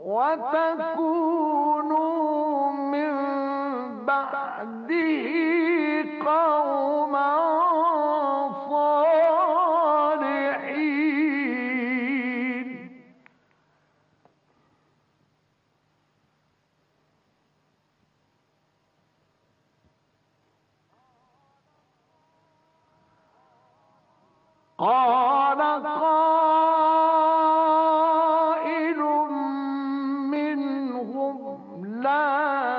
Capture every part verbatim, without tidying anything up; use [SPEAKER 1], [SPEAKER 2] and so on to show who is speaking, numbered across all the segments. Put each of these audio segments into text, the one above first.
[SPEAKER 1] وتكونوا من بعده قوما صالحين. قال قائل منهم لا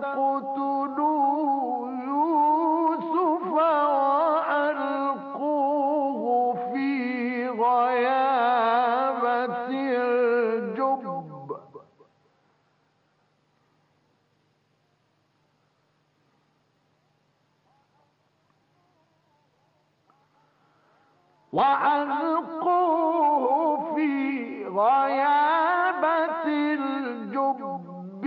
[SPEAKER 1] تقتلوا يوسف وألقوه في غيابة الجب وألقوه في غيابة الجب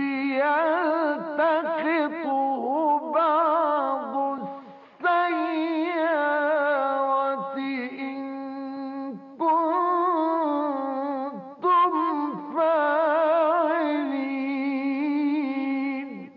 [SPEAKER 1] يلتقطه بعض السيارة إن كنتم فاعلين.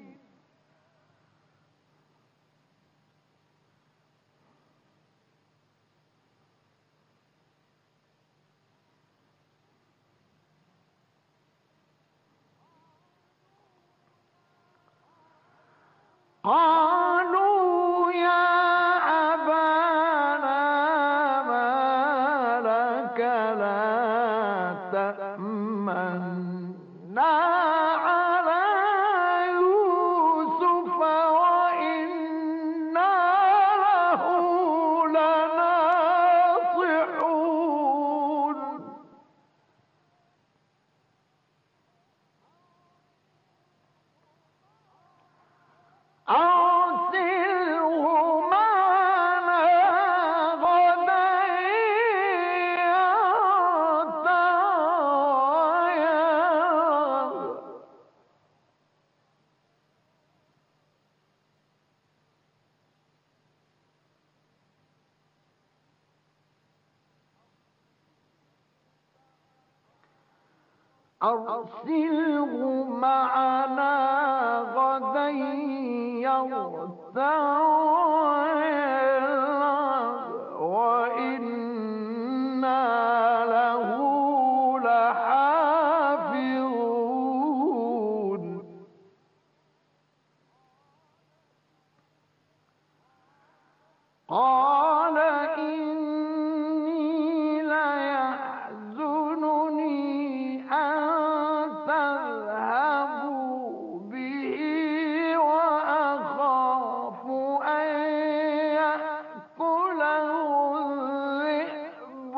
[SPEAKER 1] قالوا يا أبانا ما لك لا تأمنا على يوسف وإنا له لناصحون. أرسله معنا غدا يرتع ويلعب. أرسله معنا غدا يرتع ويلعب وإنا له لحافظون. قال إني ليحزنني أن تذهبوا به وأخاف أن يأكله الذئب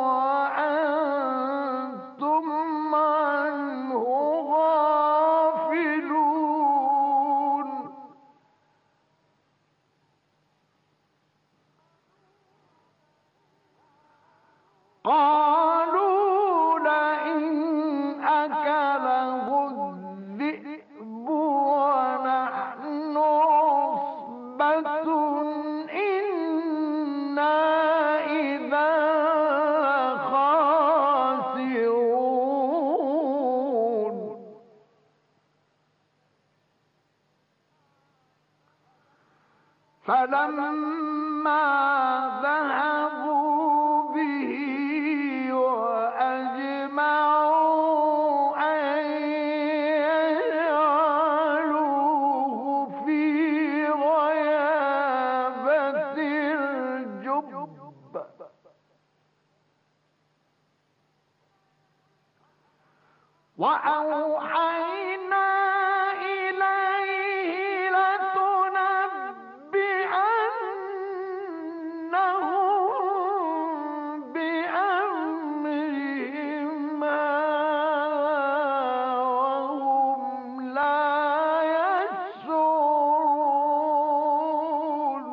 [SPEAKER 1] وأنتم عنه غافلون. قالوا لئن أكله الذئب ونحن عصبة إنا إذا لخاسرون. فلما ذهبوا به وأجمعوا أن يجعلوه في غيابة الجب وأوحينا إليه لتنبئنهم بأمرهم وهم لا يشعرون.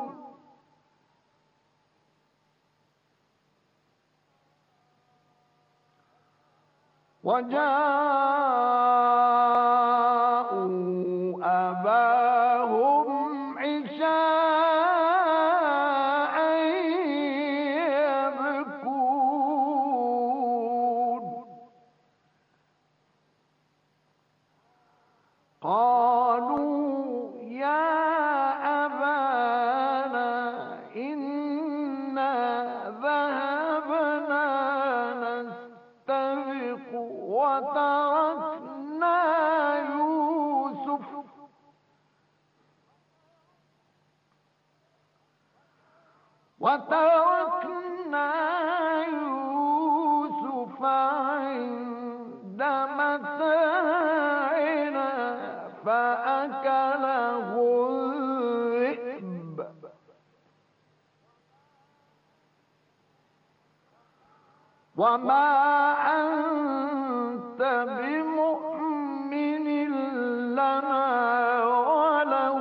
[SPEAKER 1] وجاءوا أباهم عشاء يبكون. قالوا يا أبانا إنا ذهبنا نستبق وتركنا يوسف وتركنا يوسف عند متاعنا فأكله الذئب وما أنت بمؤمن لنا ولو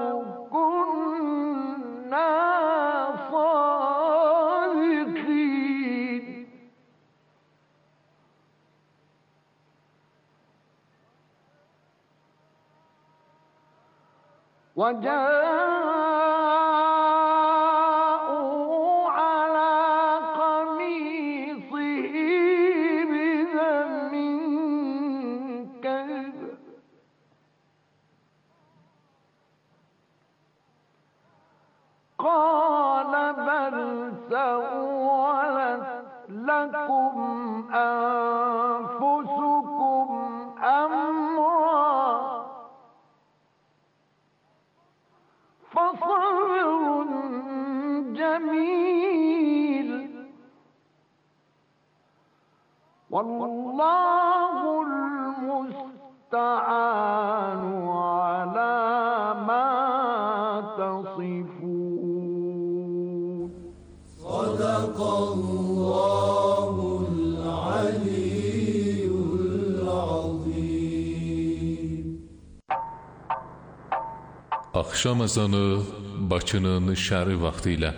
[SPEAKER 1] كنا صادقين وجاءوا على قميصه بدم كذب قال بل سولت لكم أنفسكم أمرا فصبر جميل والله المستعان على ما تصفون.
[SPEAKER 2] صدق الله العلي العظيم.
[SPEAKER 3] Axşam ezanı Bakının şəhəri vaxtı ilə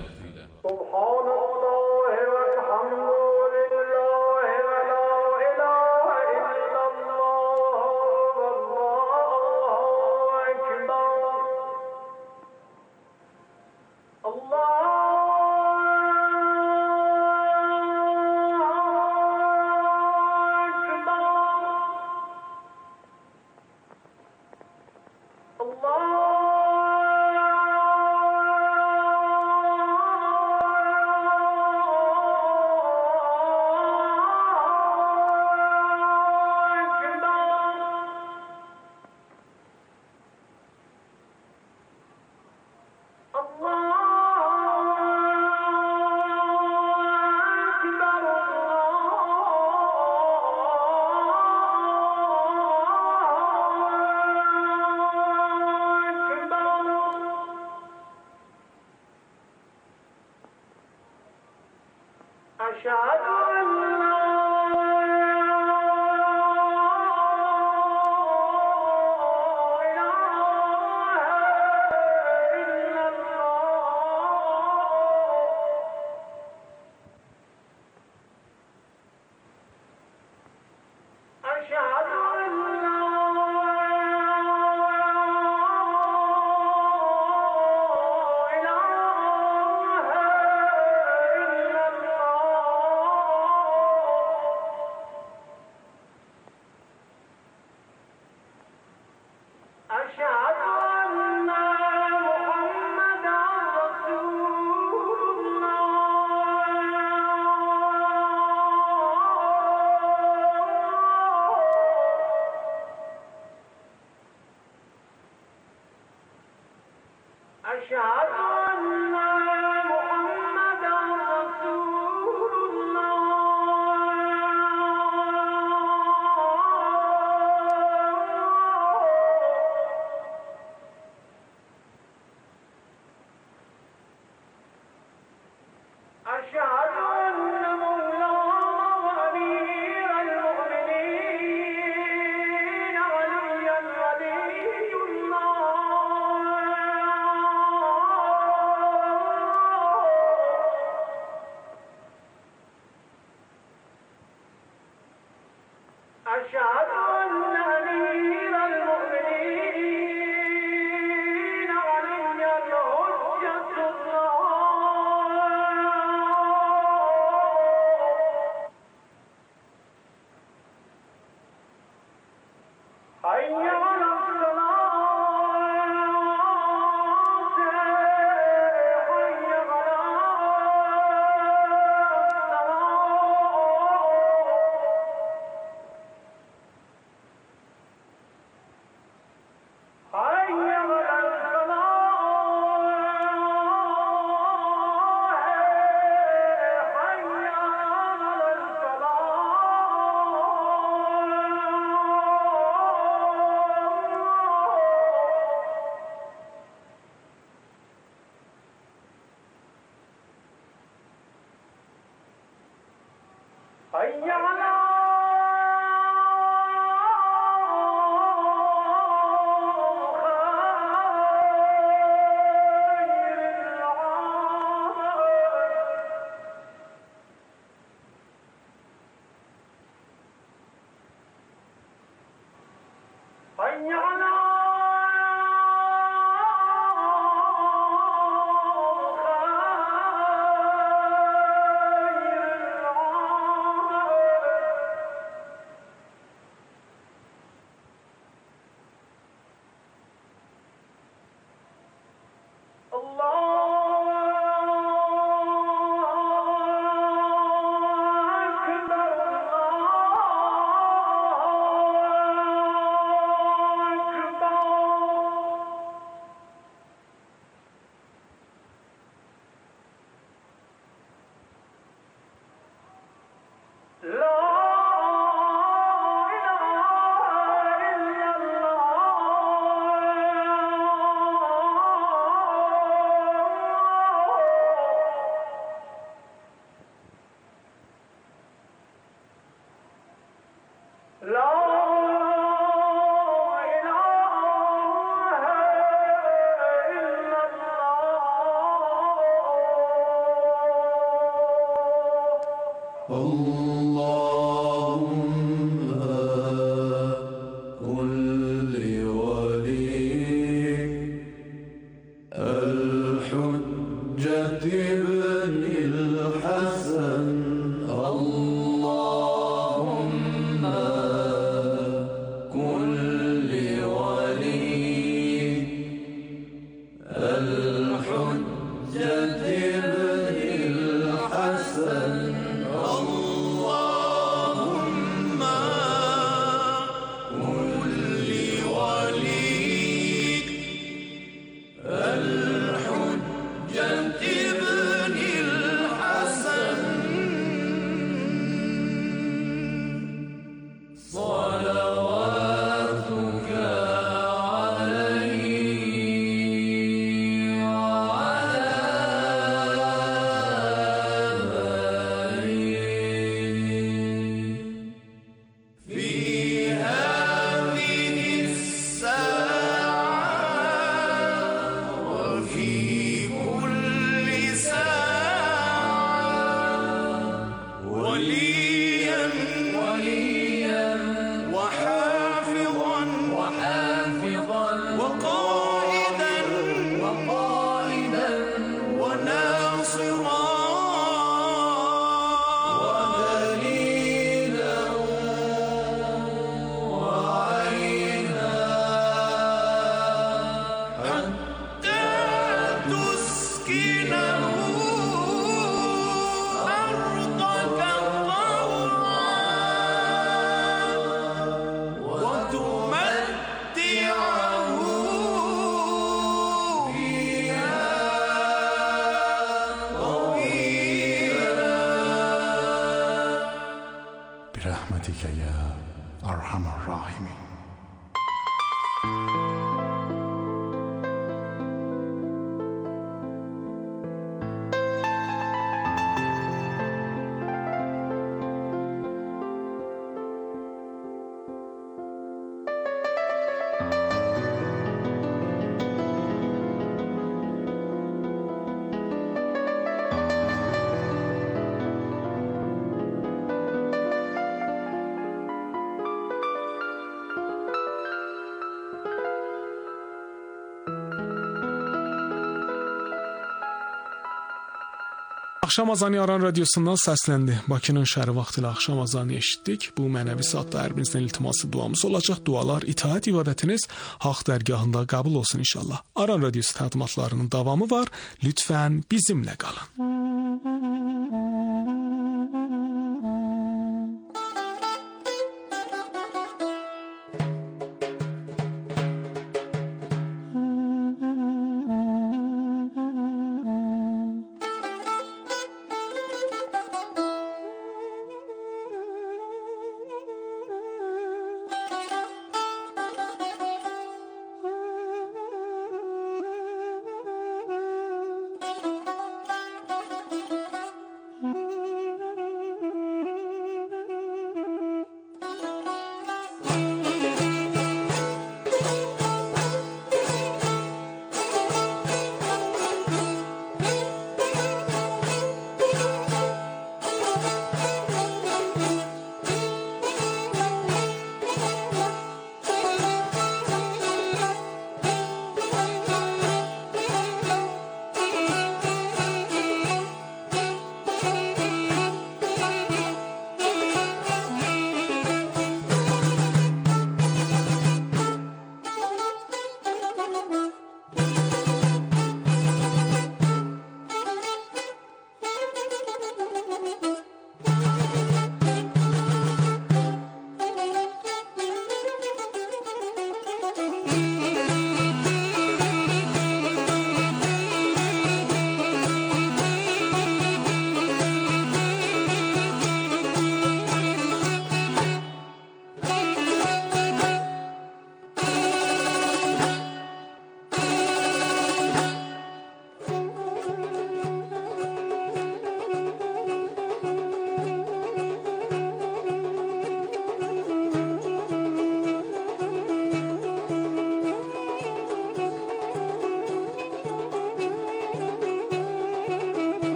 [SPEAKER 4] حي على الصلاة برحمتك يا أرحم الراحمين. Axşam azanı Aran radiosundan səsləndi. Bakının şəhəri vaxtı ilə axşam azanı eşitdik. Bu mənəvi saatda hər birinizdən iltiması duamız olacaq. Dualar, itaət ibadətiniz haqq dərgahında qəbul olsun inşallah. Aran radiosu təqdimatlarının davamı var. Lütfən bizimlə qalın.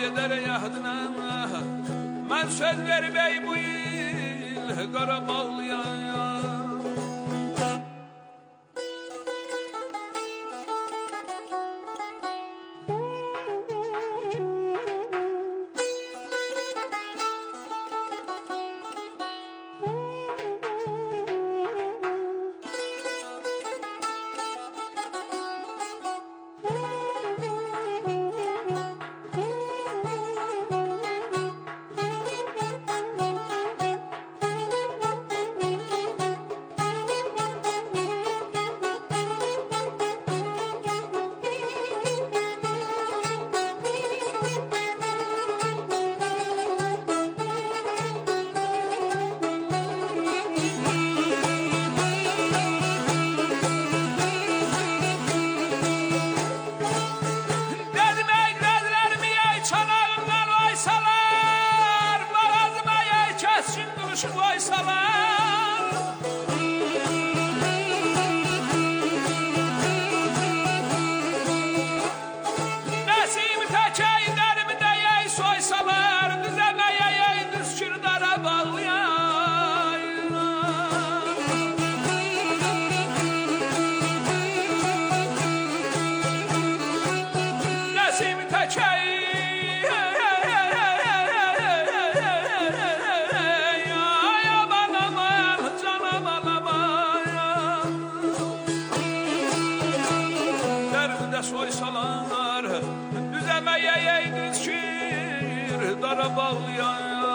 [SPEAKER 5] eder yahdına. Mən söz verməy bu il Qarabağlıya. Soysalar düzemeye yeydiniz şir Qarabağlıya.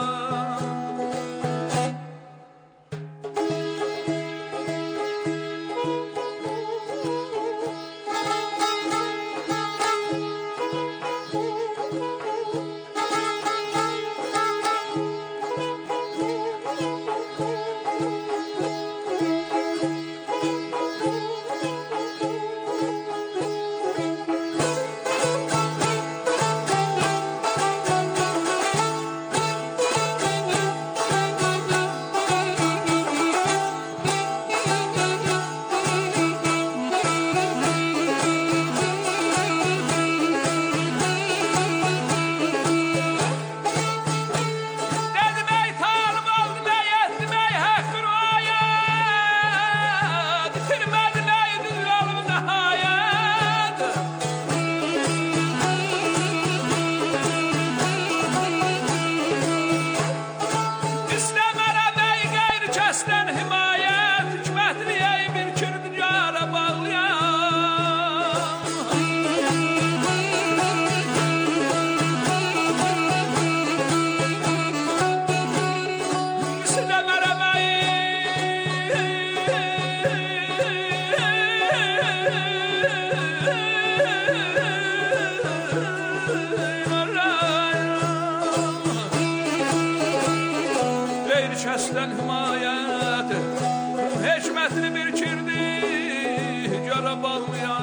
[SPEAKER 5] Kəsdən himayət hikmətli bir kirdi Qarabağlıya.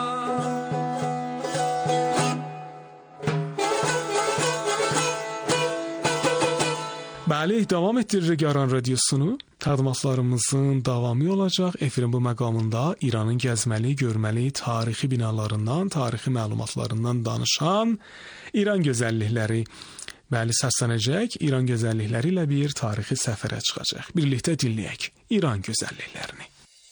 [SPEAKER 4] Bəli, davam etdiririk Aran Radiosunu. Təqdimatlarımızın davamı olacaq. Efirin bu məqamında İranın gəzməli, görməli, tarixi binalarından, tarixi məlumatlarından danışan İran gözəllikləri bəli səslənəcək. İran gözəllikləri ilə bir tarixi səfərə çıxacaq. Birlikdə dinləyək İran gözəlliklərini.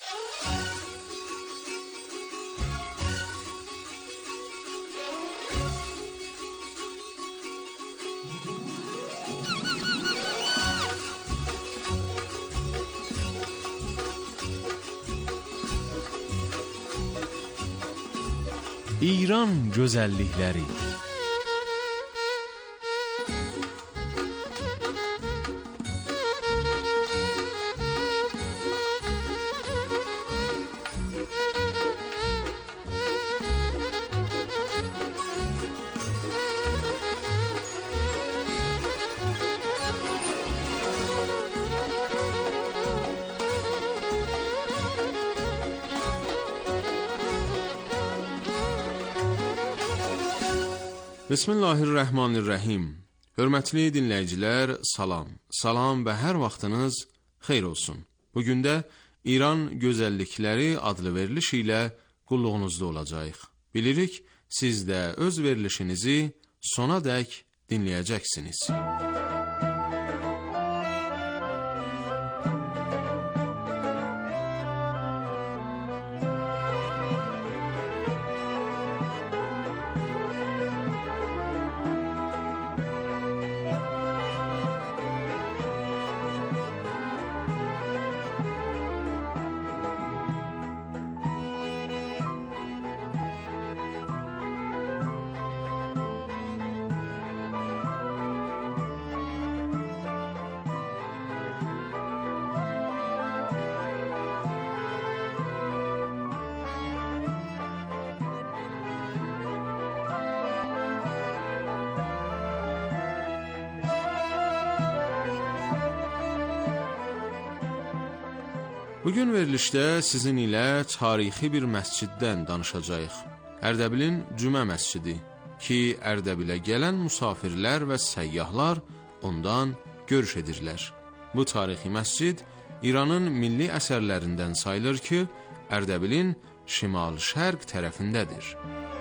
[SPEAKER 6] İran gözəllikləri.
[SPEAKER 7] Bismillahirrahmanirrahim. Hörmətli dinləyicilər, salam. Salam və hər vaxtınız xeyir olsun. Bugün də İran gözəllikləri adlı veriliş ilə qulluğunuzda olacağıq. Bilirik, siz də öz verilişinizi sona dək dinləyəcəksiniz. Bugün verilişdə sizin ilə tarixi bir məsciddən danışacağıq. Ərdəbilin Cümə məscidi ki, Ərdəbilə gələn musafirlər və səyyahlar ondan görüş edirlər. Bu tarixi məscid İranın milli əsərlərindən sayılır ki, Ərdəbilin şimal-şərq tərəfindədir.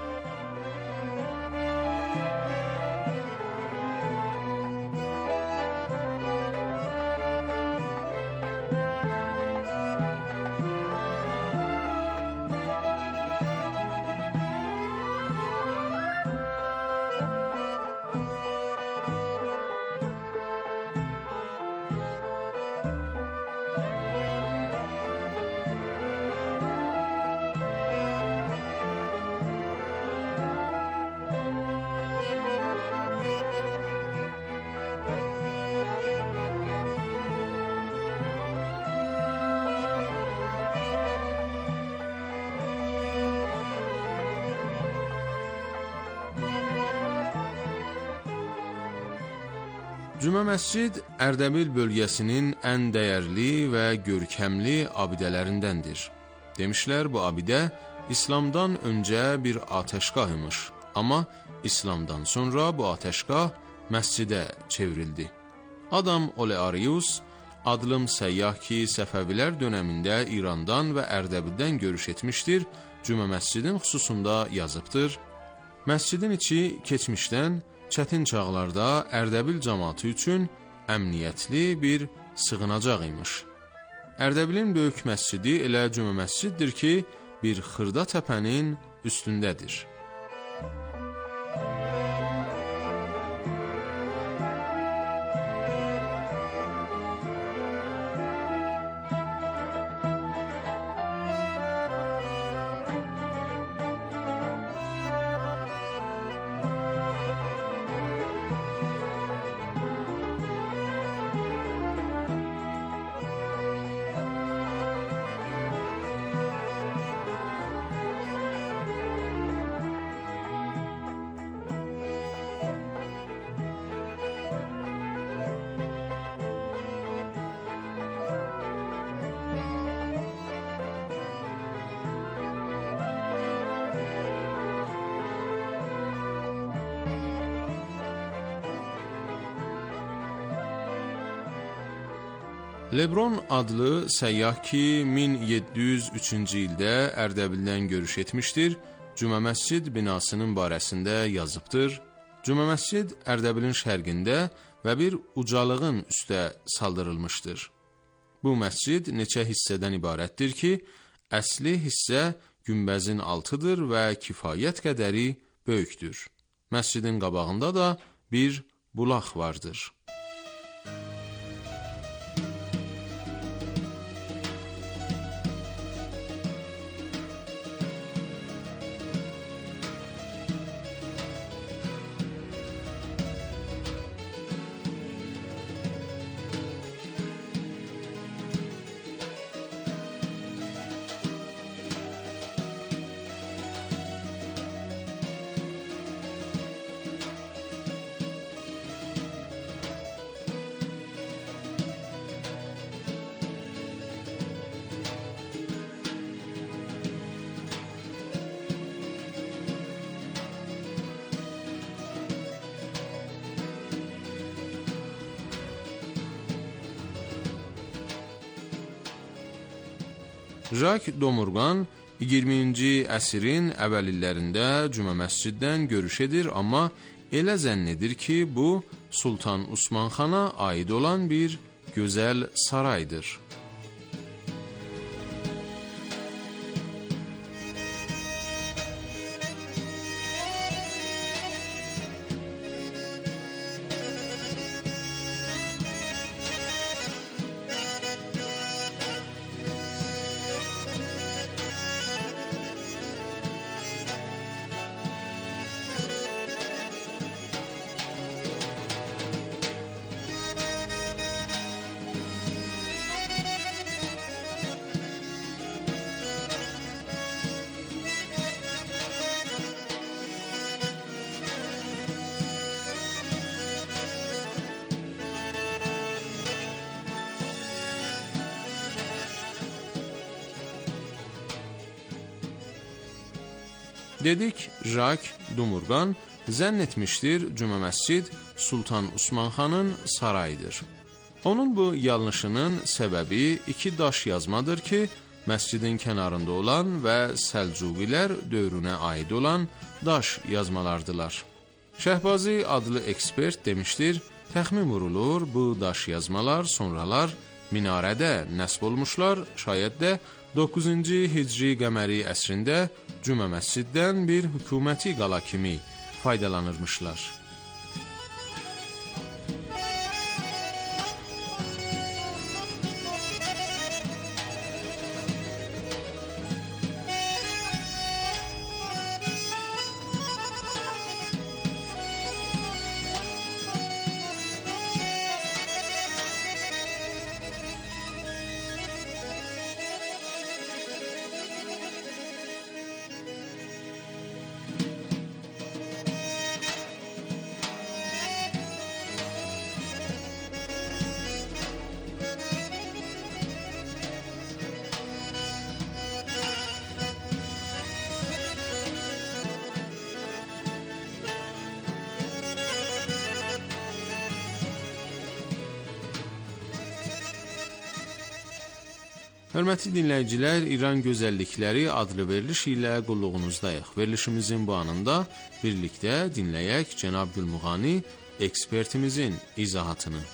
[SPEAKER 7] Cümə məscid Ərdəbil bölgəsinin ən dəyərli və görkəmli abidələrindəndir. Demişlər, bu abidə İslamdan öncə bir atəşgah imiş, amma İslamdan sonra bu atəşgah məscidə çevrildi. Adam Olearius, adlım səyyah ki, Səfəvilər dönəmində İrandan və Ərdəbildən görüş etmişdir, Cümə məscidin xüsusunda yazıbdır. Məscidin içi keçmişdən çətin çağlarda Ərdəbil cəmaatı üçün əmniyyətli bir sığınacaq imiş. Ərdəbilin böyük məscidi elə Cümə məsciddir ki, bir xırda təpənin üstündədir. Lebron adlı səyyah ki, min yeddi yüz üçüncü ildə Ərdəbildən görüş etmişdir, Cümə məscid binasının barəsində yazıbdır. Cümə məscid Ərdəbilin şərqində və bir ucalığın üstə saldırılmışdır. Bu məscid neçə hissədən ibarətdir ki, əsli hissə günbəzin altıdır və kifayət qədəri böyükdür. Məscidin qabağında da bir bulaq vardır. Jacques Domurqan iyirminci əsrin əvvəl illərində Cümə məsciddən görüş edir, amma elə zənn edir ki, bu Sultan Osman xana aid olan bir gözəl saraydır. Dedik, Jacques Dumurqan zənn etmişdir Cümə məscid Sultan Osman xanın sarayıdır. Onun bu yanlışının səbəbi iki daş yazmadır ki, məscidin kənarında olan və Səlcuqilər dövrünə aid olan daş yazmalardılar. Şəhbazi adlı ekspert demişdir, təxmin vurulur bu daş yazmalar sonralar minarədə nəsb olmuşlar, şayət də doqquzuncu Hicri qəməri əsrində Cümə məsciddən bir hökuməti qala kimi faydalanırmışlar. Hörmətli dinləyicilər, İran Gözəllikləri adlı veriliş ilə qulluğunuzdayıq. Verilişimizin bu anında birlikdə dinləyək Cənab Gülmuğani ekspertimizin izahatını.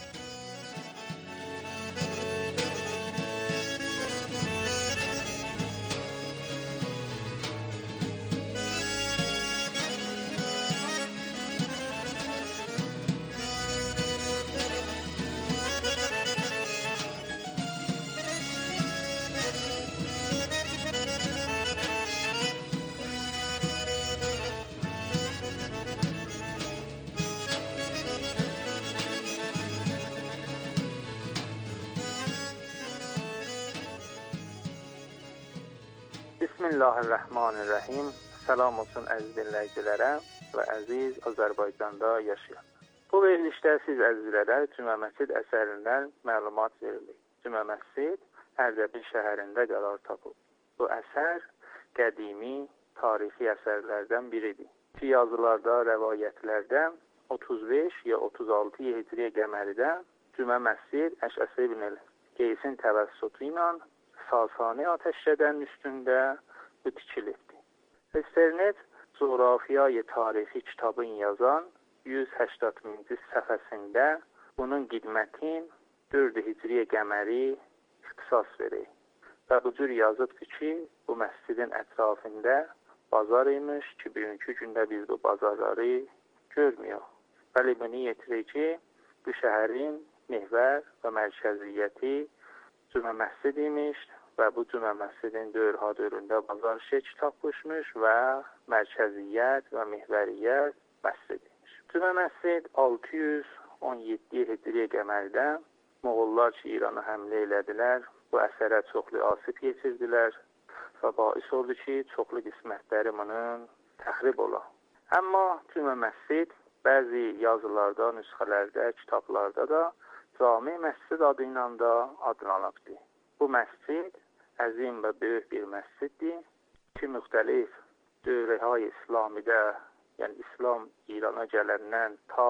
[SPEAKER 8] Bismillahirrahmanirrahim. Salam olsun əziz dinləyicilərə və əziz Azərbaycanda yaşayan. Bu verilişdə siz əzizlərə Cümə məscid əsərindən məlumat verilir. Cümə məscid Ərdəbil şəhərində qərar tapıb. Bu əsər qədimi, tarixi əsərlərdən biridir. Ki yazılarda, rəvayətlərdə otuz beş ya otuz altı Hicri qəməridə Cümə məscid Əşəs ibn Qeysin təvəssütü ilə Sasani ateşkədən üstündə bu tikilibdir. Esternet Coğrafiyayı tarixi kitabın yazan yüz səksəninci səhifəsində bunun qidmətin dörd Hicri qəməri ixtisas verir. Və bu cür yazıbdır ki, bu məscidin ətrafında bazar imiş ki, bugünkü gündə biz bu bazarları görmüyor. Bəli, bunu yetirir ki, bu şəhərin məhvər və mərkəziyyəti Cümə məscid imiş və bu Cümə məscidin dövrha dövründə bazar şəkli tapmışmış və mərkəziyyət və məhvəriyyət məscid imiş. Cümə məscid altı yüz on yeddi Hicri qəmərdə Moğollar ki, İrana həmlə elədilər, bu əsərə çoxlu asib yetirdilər və bais oldu ki, çoxlu qismətləri bunun təxrib ola. Amma Cümə məscid bəzi yazılarda, nüsxələrdə, kitablarda da Cami məscid adı ilə da adlanıbdır. Bu məscid əzim və böyük bir məsciddir ki, müxtəlif dövrəy İslamidə, yəni İslam İrana gələndən ta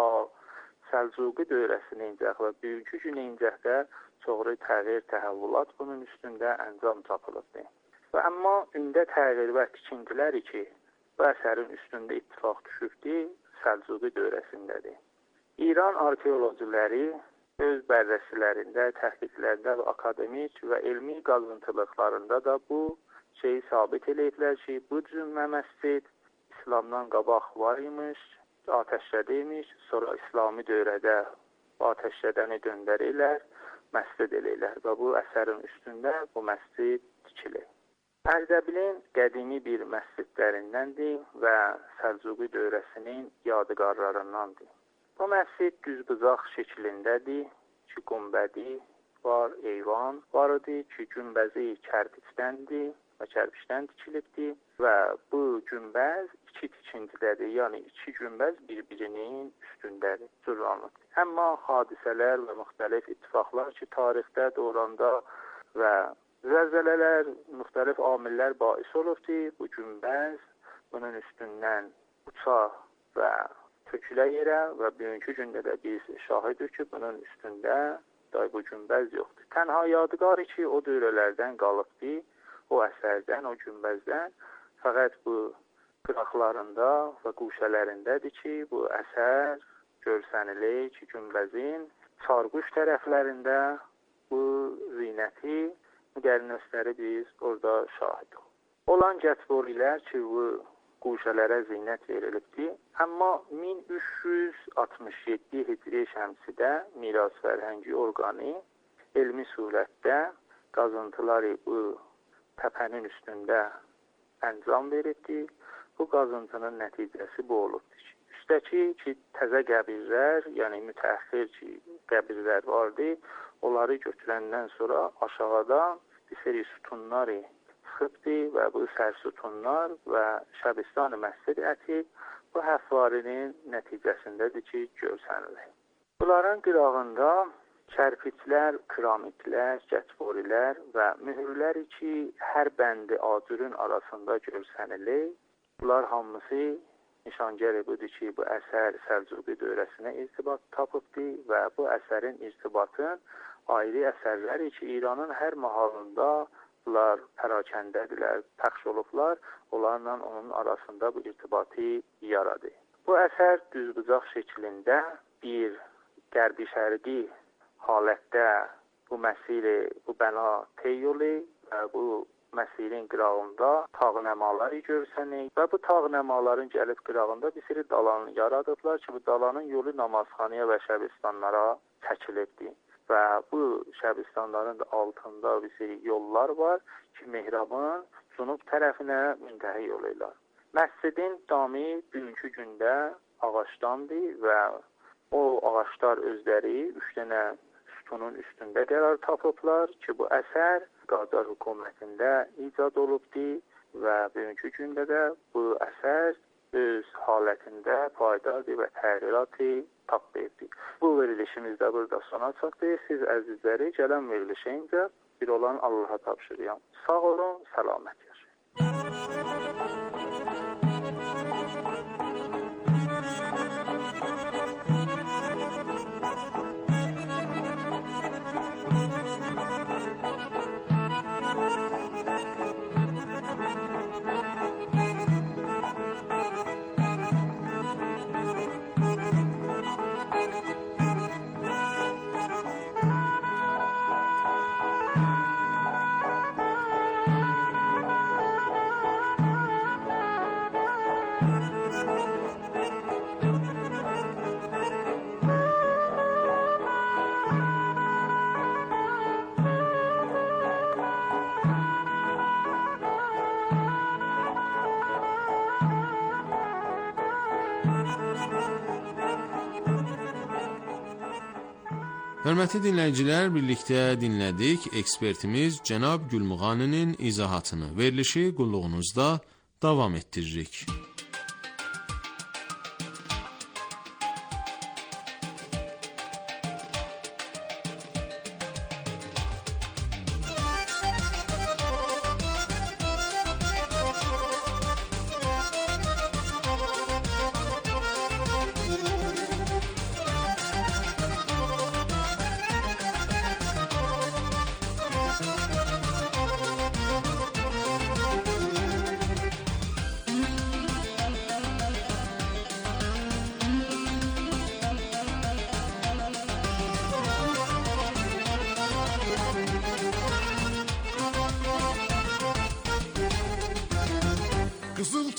[SPEAKER 8] Səlcuqi dövrəsinincə və bugünkü günincə çoxlu təğyir, təhəvvülat bunun üstündə əncam tapılıbdır. Və amma ündə təğyir və tikintilər ki, bu əsərin üstündə ittifaq düşübdür, Səlcuqi dövrəsindədir. İran arxeologiləri öz bərrəsilərində, təhqiqlərində və akademik və elmi qazıntılıqlarında da bu şeyi sabit eləyiblər ki, bu cümlə məscid İslamdan qabaq var imiş, atəşlədə imiş, sonra İslami dövrədə atəşlədəni döndərirlər, məscid eləyirlər və bu əsərin üstündə bu məscid tikilir. Ərdəbilin qədimi bir məscidlərindəndir və Səlcuqi dövrəsinin yadigarlarındandır. Bu məscid düzbucaq şəklindədir, ki qumbədi var, eyvan var idi, ki günbəzi kərpicdəndir və kərpicdən tikilibdir və bu günbəz iki tikintidədir, yəni iki günbəz bir-birinin üstündədir, cürranlıqdır. Amma hadisələr və müxtəlif ittifaqlar ki tarixdə, dövranda və zəlzələlər, müxtəlif amillər bais olubdur, bu günbəz bunun üstündən uça və tökülə yerə və bugünkü gündə də biz şahidik ki, bunun üstündə day bu günbəz yoxdur. Tənha yadigarı ki, o dövrələrdən qalıbdır, o əsərdən, o günbəzdən, fəqət bu qıraqlarında və quşələrindədir ki, bu əsər görsənilir ki, günbəzin çarquş tərəflərində bu zinəti müqərrinəsləri biz orada şahidik. Olan gətirilər ki, bu quşələrə zinət verilibdir. Amma min üç yüz altmış yeddi Hicri şəmsidə Miras Fərhəngi orqanı elmi surətdə qazıntıları bu təpənin üstündə əncam verildi. Bu qazıntının nəticəsi bu olubdur. Üstəki ki, təzə qəbirlər, yəni mütəəxxir ki, qəbirlər vardı, onları götürəndən sonra aşağıdan bir seri sütunları çıxıbdır və bu sərsütunlar və Şəbistan məscid əti bu həfvarinin nəticəsindədir ki, görsənilir. Bunların qırağında kərpiclər, kiramiklər, cətvorilər və mühürlər ki, hər bəndi acürün arasında görsənilir. Bunlar hamısı nişangəri budur ki, bu əsər Səlcuqi dövrəsinə irtibat tapıbdır və bu əsərin irtibatın ayrı əsərləri ki, İranın hər mahalında bunlar pərakəndədirlər, pəxş olublar, onlarla onun arasında bu irtibatı yaradı. Bu əsər düzbucaq şəklində bir qərbi-şərqi halətdə bu məsiri, bu bəna teyyoli və bu məsirin qırağında tağnəmaları görsənir və bu tağnəmaların gəlib qırağında bir sürü dalanı yaradıblar ki, bu dalanın yolu namazxanaya və şəbistanlara çəkilibdir. Və bu şəbistanların altında bir seri yollar var ki, mihrabın cənub tərəfinə müntəhi yoluylar. Məscidin damı bugünkü gündə ağacdandır və o ağaclar özləri üç dənə sütunun üstündə qərar tapıblar ki, bu əsər Qacar hökumətində icad olubdur və bugünkü gündə də bu əsər öz halətində paydadır və təğyiratı tapmayıbdır. Bu verilişimiz də burada sona çatdı. Siz əzizləri gələn verilişə incə bir olan Allaha tapşırıram. Sağ olun, səlamət yaşayın.
[SPEAKER 7] Hörmətli dinləyicilər, birlikdə dinlədik ekspertimiz cənab Gülmuğaninin izahatını. Verilişi qulluğunuzda davam etdiririk.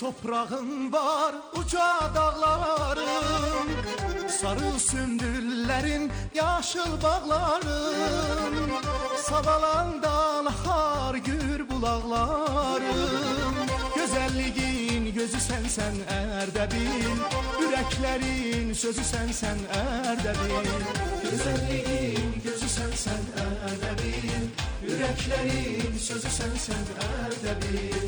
[SPEAKER 9] toprağın var uca dağların, sarı sümbüllerin yaşıl bağların, Savalandan akar gür bulaqların. Gözəlliyin gözü sənsən Ərdəbil, ürəklərin sözü sənsən Ərdəbil. Gözəlliyin gözü sənsən Ərdəbil, ürəklərin sözü sənsən Ərdəbil.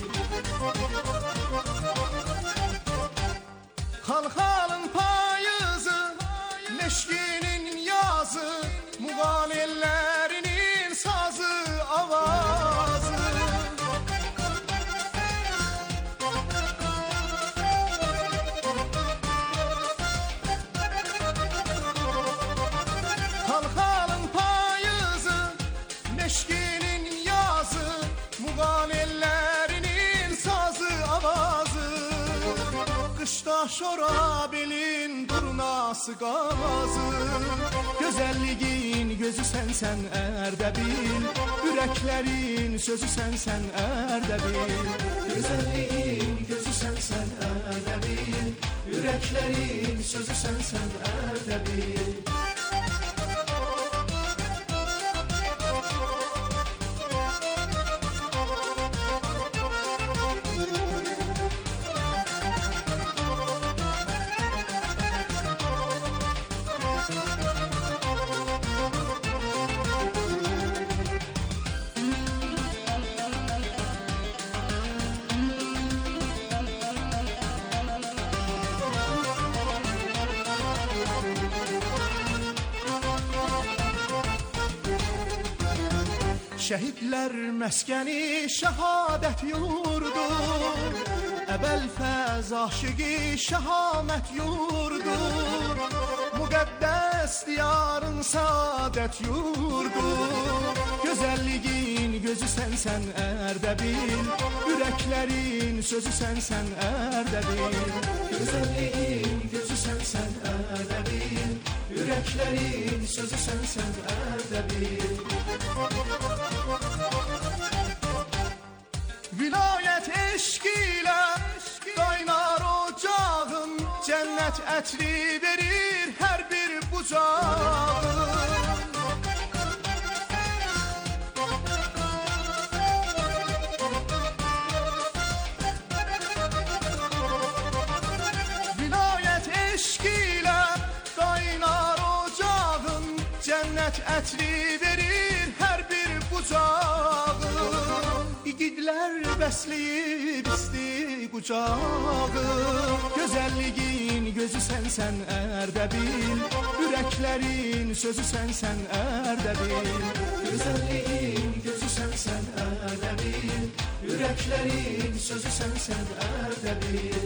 [SPEAKER 9] Xalxalın payızı, meşkinin yazı, muğan ellərinin sazı, avazı. Xalxalın payızı, meşkinin yazı, muğan ellərinin sazı, avazı. Qışda şorabelin durnası qazı, gözəlliyin gözü sənsən Ərdəbil, ürəklərin sözü sənsən Ərdəbil. Gözəlliyin gözü sənsən Ərdəbil, ürəklərin sözü sənsən Ərdəbil. Şəhidlər məskəni şəhadət yurdu, əbəl fəz aşıqi şəhamət yurdu, müqəddəs diyarın saadət yurdu. Gözəlliyin gözü sənsən Ərdəbil, ürəklərin sözü sənsən Ərdəbil. Gözəlliyin gözü sənsən Ərdəbil, ürəklərin sözü sənsən Ərdəbil. Vilayət eşq ilə qaynar ocağın, cənnət ətri verir hər bir bucağın. Vilayət eşq ilə qaynar ocağın, cənnət ətri verir hər bir bucağın. İgidlər bəsləyib isti qucağı, gözəlliyin gözü sənsən Ərdəbil, ürəklərin sözü sənsən Ərdəbil. Gözəlliyin gözü sənsən Ərdəbil, ürəklərin sözü sənsən Ərdəbil.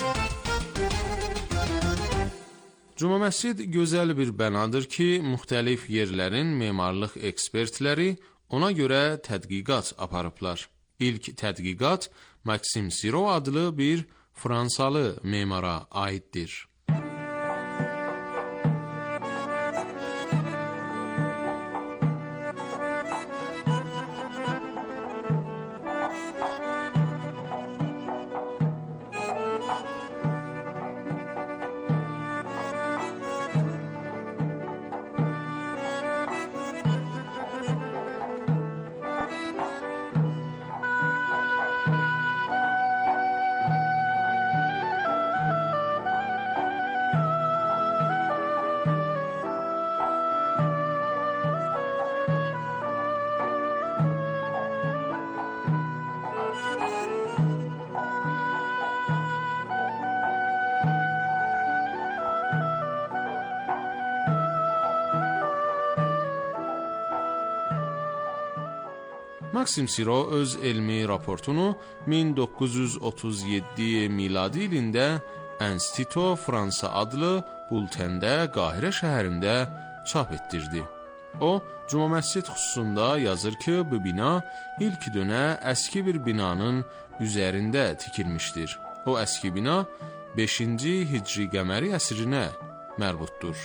[SPEAKER 7] Cuma məscid gözəl bir bənadır ki, müxtəlif yerlərin memarlıq ekspertləri ona görə tədqiqat aparıblar. İlk tədqiqat Maksim Siro adlı bir Fransalı memara aiddir. Maksim Siro öz elmi raportunu min doqquz yüz otuz yeddi miladi ilində Instituto Fransa adlı bultəndə Qahirə şəhərində çap etdirdi. O, Cuma məscid xüsusunda yazır ki, bu bina ilk dönə əski bir binanın üzərində tikilmişdir. O əski bina beşinci Hicri qəməri əsrinə mərbutdur.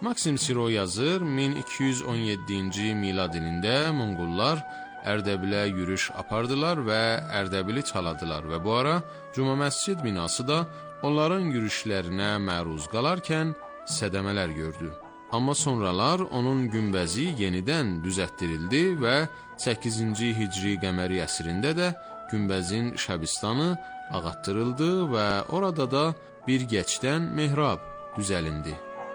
[SPEAKER 7] Maksim Siro yazır, min iki yüz on yeddinci milad ilində Monqollar Ərdəbilə yürüş apardılar və Ərdəbili çaladılar və bu ara Cuma məscid binası da onların yürüşlərinə məruz qalarkən sədəmələr gördü. Amma sonralar onun günbəzi yenidən düzəltdirildi və səkkizinci hicri qəməri əsrində də günbəzin şəbistanı ağatdırıldı və orada da bir geçdən mehrab düzəlindi.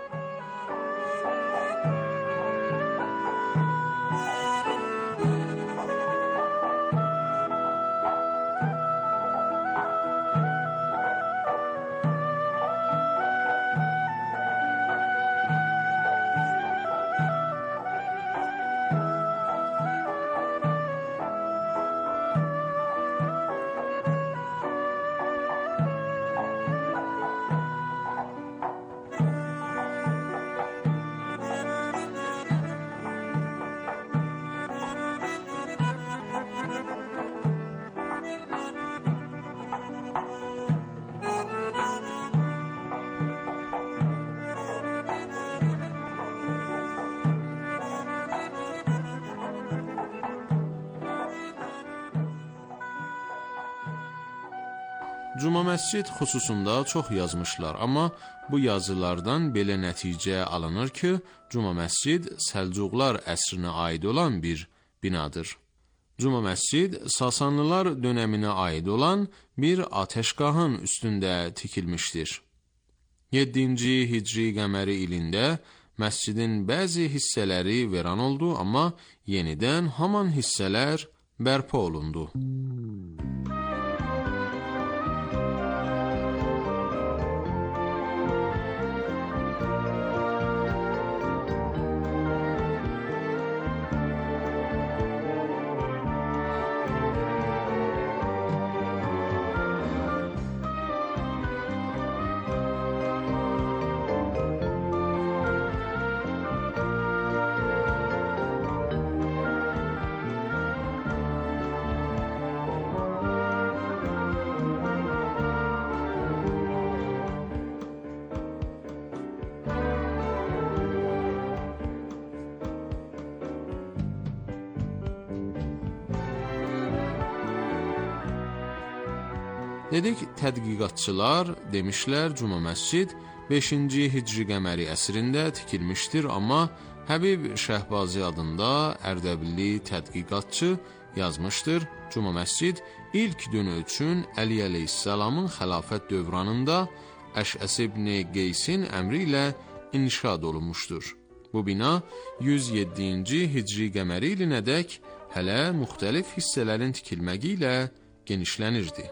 [SPEAKER 7] Cuma məscid xüsusunda çox yazmışlar, amma bu yazılardan belə nəticə alınır ki, Cuma məscid Səlcuqlar əsrinə aid olan bir binadır. Cuma məscid Sasanlılar dönəminə aid olan bir atəşgahın üstündə tikilmişdir. yeddinci hicri qəməri ilində məscidin bəzi hissələri veran oldu, amma yenidən haman hissələr bərpa olundu. Dedik, tədqiqatçılar demişlər Cuma məscid beşinci hicri qəməri əsrində tikilmişdir, amma Həbib Şəhbazi adında Ərdəbilli tədqiqatçı yazmışdır. Cuma məscid ilk dönü üçün Əli əleyhissalamın xilafət dövranında Əşəs ibn Qeysin əmri ilə inşa olunmuşdur. Bu bina yüz yeddinci hicri qəməri ilinədək hələ müxtəlif hissələrin tikilməyi ilə genişlənirdi.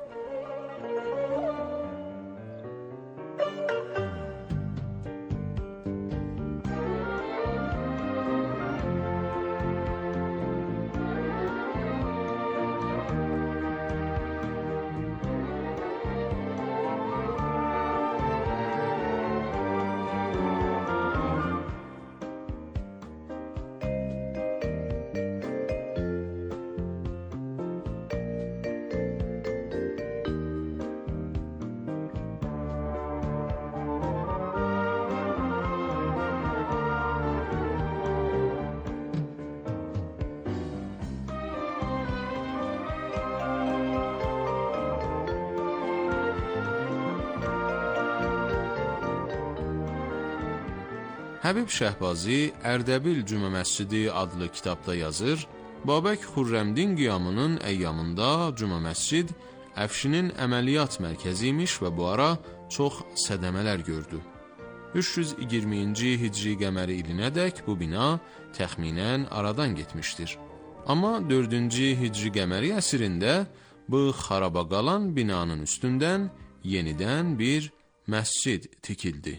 [SPEAKER 7] Həbib Şəhbazi Ərdəbil Cümə Məscidi adlı kitabda yazır, Babək Xürrəmdin qiyamının əyyamında Cümə Məscid Əfşinin əməliyyat mərkəzi imiş və bu ara çox sədəmələr gördü. üç yüz iyirminci hicri qəməri ilinədək bu bina təxminən aradan getmişdir. Amma dördüncü hicri qəməri əsrində bu xaraba qalan binanın üstündən yenidən bir məscid tikildi.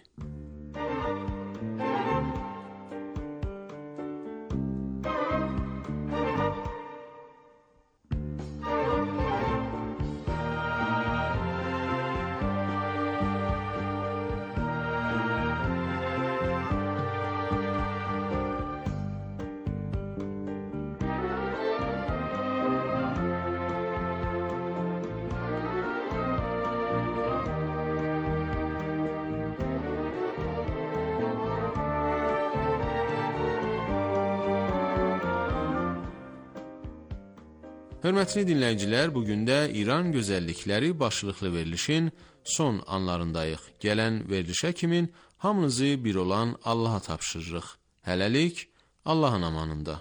[SPEAKER 7] Hörmətli dinləyicilər, bugün də İran gözəllikləri başlıqlı verilişin son anlarındayıq. Gələn verilişə kimin hamınızı bir olan Allaha tapşırırıq. Hələlik Allahın amanında.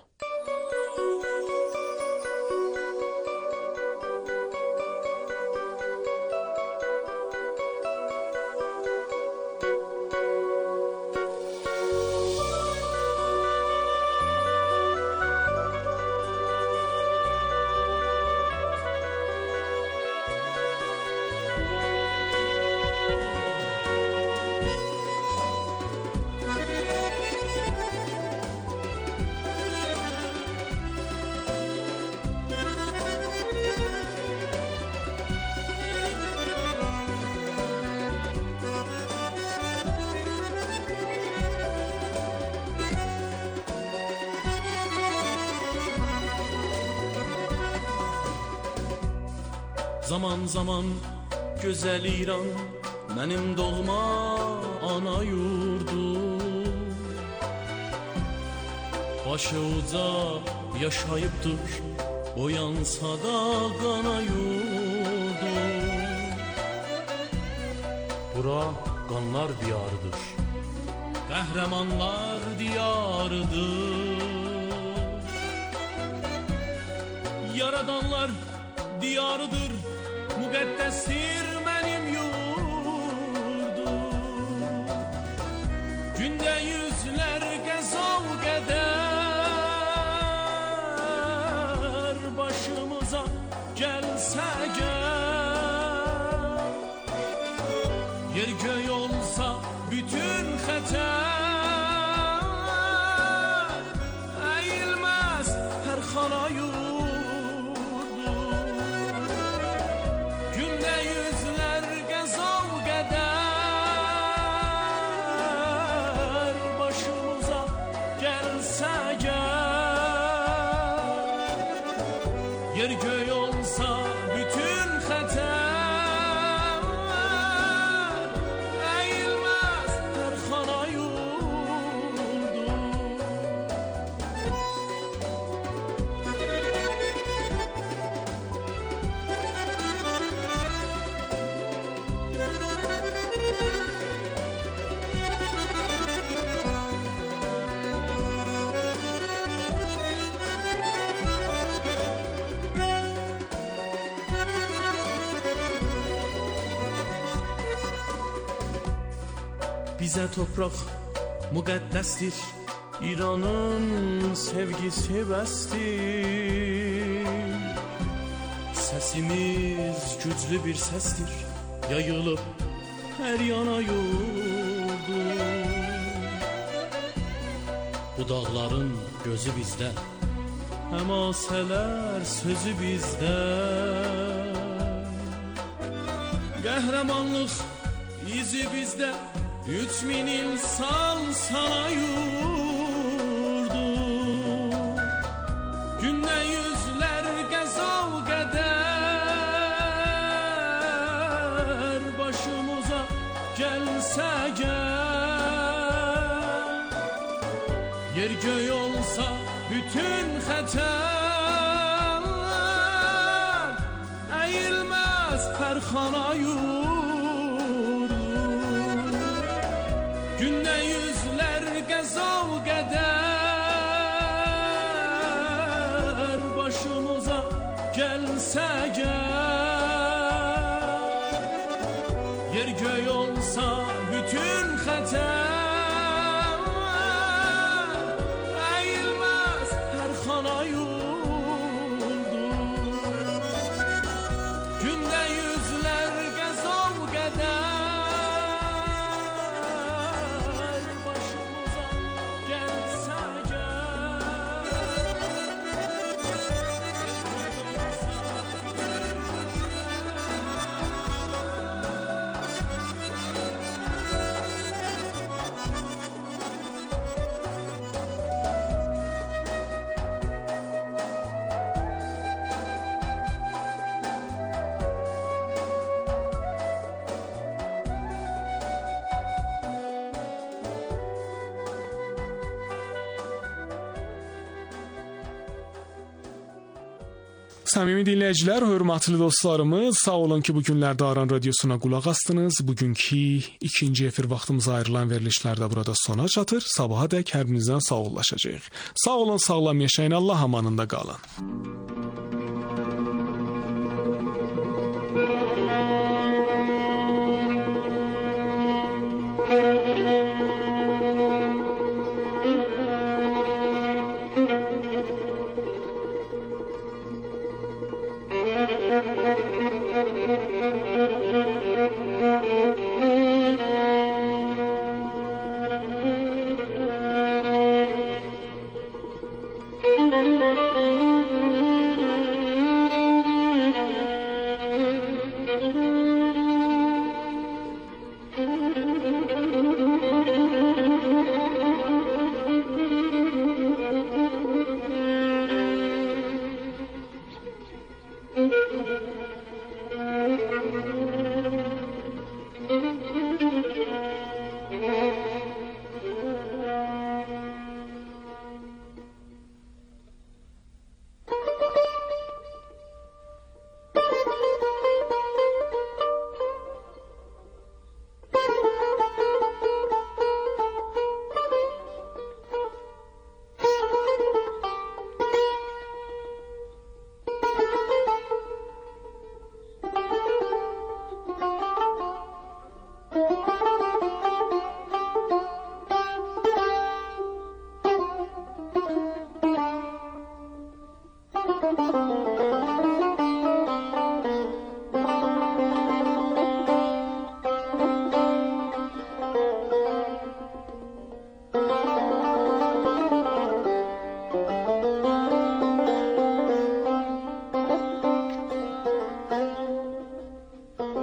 [SPEAKER 10] Zaman zaman gözəl İran, mənim doğma ana yurdum. Başı uca yaşayıbdır, boyansa da qana yurdum. Bura qanlar diyarıdır, qəhrəmanlar diyarıdır. Yaradanlar diyarıdır, müqəddəsdir mənim yurdum. Gündə yüzlər qəzal qədər başımıza gəlsə gəl. Yer göy olsa bütün xətər, əyilməz hər xana yurdum. Yer göy olsa bütün xətər, əyilməz hər xana yurdum. Bizə topraq müqəddəsdir, İranın sevgisi bəsdir. Səsimiz güclü bir səsdir, yayılıb hər yana yurdum. Bu dağların gözü bizdə, həmasələr sözü bizdə. Qəhrəmanlıq izi bizdə, üç min insan sana yurdum. Gündə yüzlər qəzal qədər başımıza gəlsə gəl. Yer göy olsa bütün xətər, əyilməz hər xana yurdum. Gündə yüzlər qəzal qədər başımıza gəlsə gəl. Yer göy olsa bütün xətər, əyilməz hər xana yurdum. Gündə yüzlər qəzal qədər
[SPEAKER 4] Səmimi dinləyicilər, hörmətli dostlarımız, sağ olun ki, bu günlərdə Aran Radiosuna qulaq asdınız. Bugünkü ikinci efir vaxtımıza ayrılan verilişlər də burada sona çatır. Sabaha dək hər birinizdən sağollaşacağıq. Sağ olun, sağlam yaşayın, Allah amanında qalın.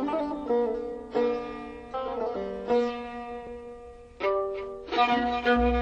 [SPEAKER 11] Thank you.